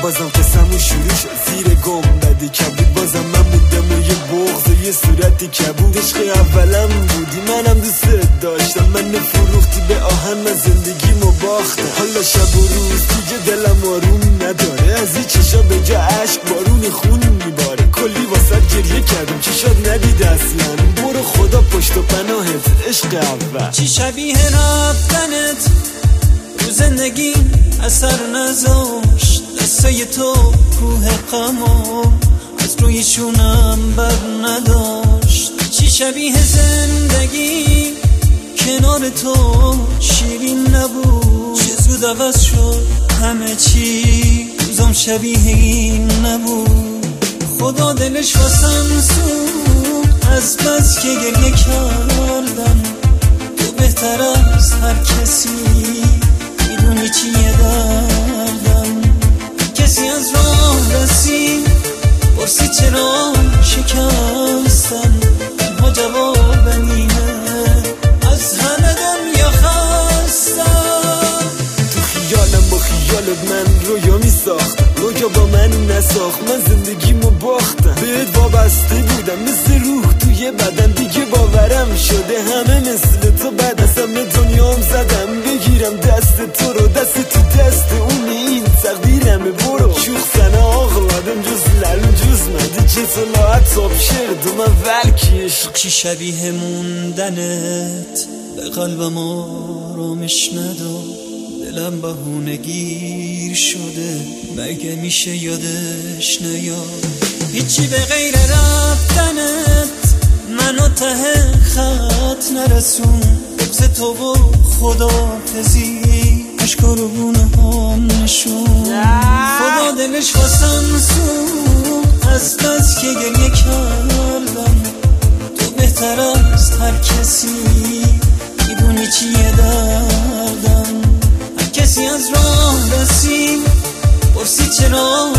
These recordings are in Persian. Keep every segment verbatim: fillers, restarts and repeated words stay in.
بازم قسمو شروع شد زیر گنبد کبود، بازم من بودم و یه بغض و یه صورت کبود. عشق اولم بودی منم دوست داشتم، من فروختی به آهن من زندگیمو باختم. حالا شب و روز دیگه دلم آروم نداره، از این چشا به جا عشق بارون خون میباره. کلی واسه گریه کردم چی شد ندید اصلا، برو خدا پشت و پناهت عشق اول. چی شبیه رفتنت رو زندگی اثر نذاشت، دستای تو کوه غمو از روی شونم بر نداشت. چی شبیه زندگی کنار تو شیرین نبود، چه زود عوض شد همه چی، روزم شبیه این نبود. خدا دلش واسم سوخت از بس که گریه کردم، تو بهتر از هر کسی میدونی چیه دردم. کسی از راه رسید پرسی چرا شکستم، ما جوابم اینه از همه دنیا خستم. تو خیالم با خیالت من رویا می ساختم، رویا با من نساخت، من زندگیمو باختم. بهت وابسته بودم مثل روح توی بدن، دیگه باورم شده همه مثل تو بد. از همه دنیام زدم بگیرم دست تو رو، دست تو دست اون این تقدیرمه. برو شوخ سنه آقلادم جز لرم جز مده، چه صلاحت صاب شرد و من ولکی عشق. چی شبیه موندنت به قلبم آرامش نداد، دلم بهونه گیر شده مگه میشه یادش نیاد. هیچی به غیر رفتنت منو ته خط نرسون، بغض تو و خدافزی اشکا رو گونه هم نشون. خدا دلش واسم سوخت از بس که گریه کردم، تو بهتر از هر کسی میدونی چیه دردم. کسی از راه رسید پرسی چرا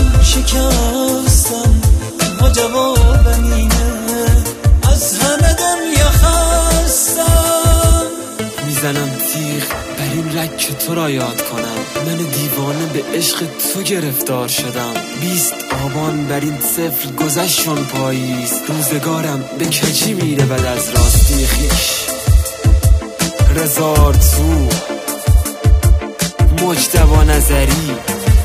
شکستم، ما جوابم اینه از همه دنیا خستم. میزنم تیغ بر این رگ که تو را یاد کنم، من دیوانه به عشق تو گرفتار شدم. بیست آبان بر این صفر گذشت شون پاییز، روزگارم به کجی میره بعد از راستی خیش. رزار تو مجتبی نظری